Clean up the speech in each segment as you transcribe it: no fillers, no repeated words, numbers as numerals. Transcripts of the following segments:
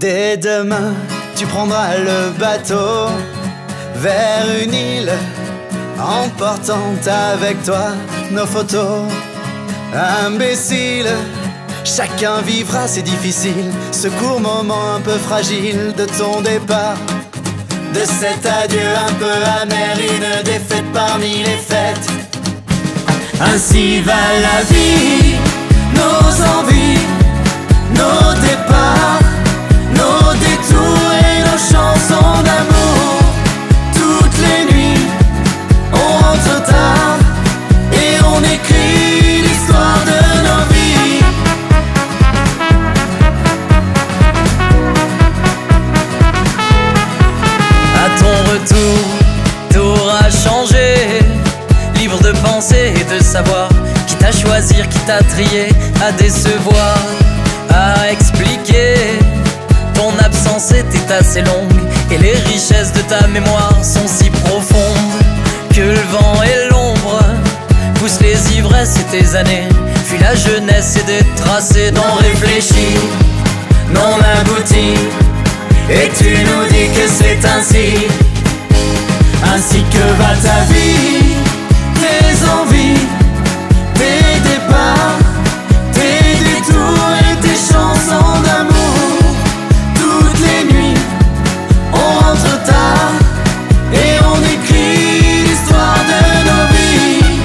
Dès demain, tu prendras le bateau vers une île, emportant avec toi nos photos. Imbécile, chacun vivra, c'est difficile, ce court moment un peu fragile de ton départ. De cet adieu un peu amer, une défaite parmi les fêtes. Ainsi va la vie, nos envies, nos départs, nos détours et nos chansons d'amour. Toutes les nuits, on rentre tard et on écrit l'histoire de nos vies. À ton retour, tout aura changé. Libre de penser et de savoir qui t'a choisir, qui t'a trié, à décevoir, à expliquer. Ton absence était assez longue et les richesses de ta mémoire sont si profondes que le vent et l'ombre poussent les ivresses et tes années. Fuis la jeunesse et des tracés non réfléchis, non aboutis. Et tu nous dis que c'est ainsi, ainsi que va ta vie, tes envies, tes départs, tes détours et tes chansons d'amour. Toutes les nuits, on rentre tard et on écrit l'histoire de nos vies.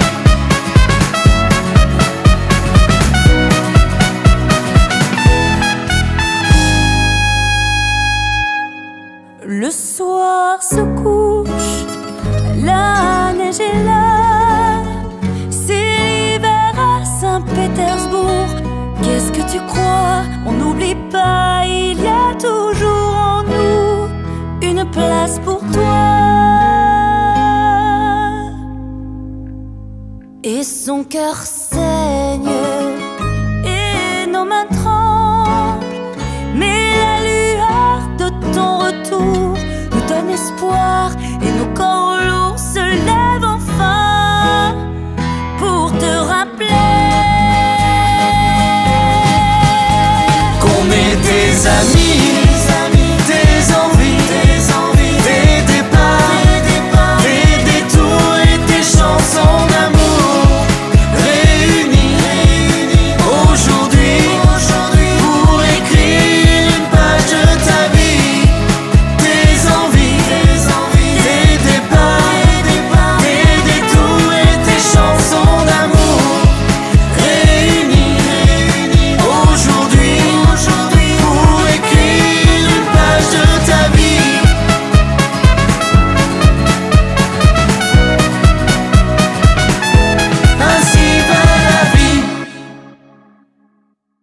Le soir se couche, la neige est là. C'est l'hiver à Saint-Pétersbourg. Qu'est-ce que tu crois? On n'oublie pas, il y a toujours en nous une place pour toi. Et son cœur saigne et nos mains tremblent, mais la lueur de ton retour nous donne espoir et nos corps lourds se lèvent enfin pour te rappeler Qu'on est des amis